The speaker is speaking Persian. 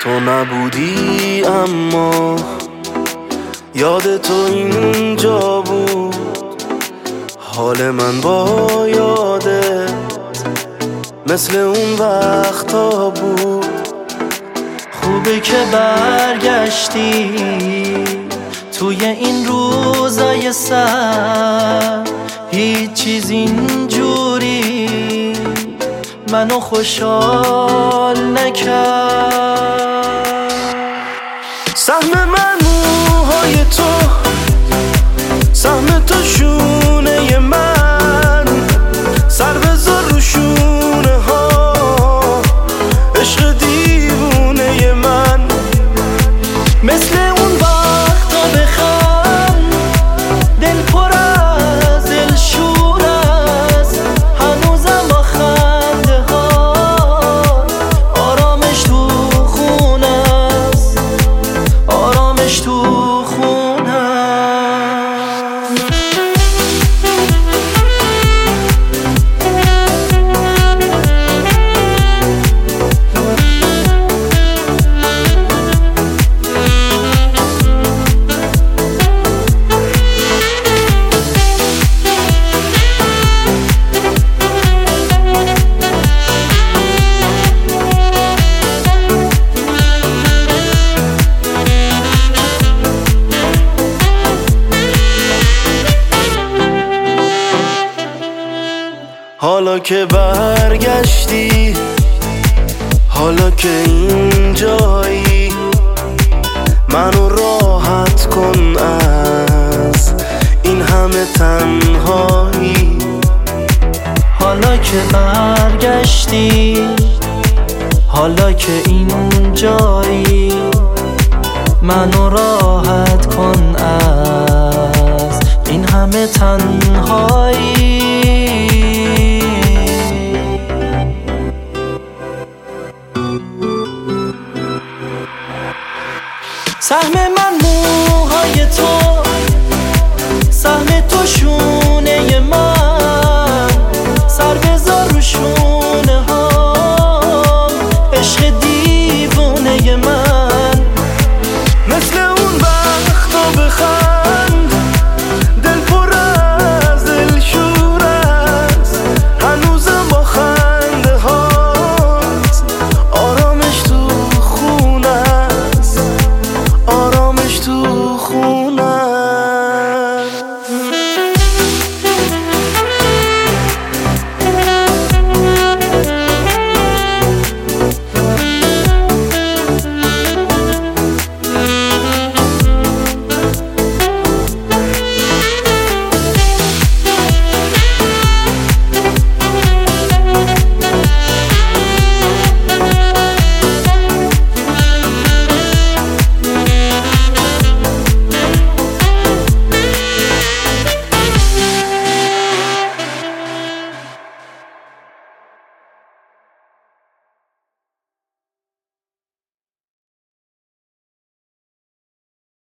تو نبودی اما یاد تو اینجا بود. حال من با یادت مثل اون وقتا بود. خوبه که برگشتی توی این روزای سر، هیچ چیز اینجوری منو خوشحال نکرد. سهم من موهای تو، سهم تو شونه من، سر بذار رو شونه ها عشق دیوونه من. مثل اون وقتا بخند دل پر از دلشور است، هنوزم با خنده ها آرامش تو خونه است، آرامش تو خونه است. حالا که برگشتی، حالا که اینجایی، منو راحت کن از این همه تنهایی. حالا که برگشتی، حالا که اینجایی، منو راحت کن از این همه تنهایی. سهم من موهای تو، سهم تو شون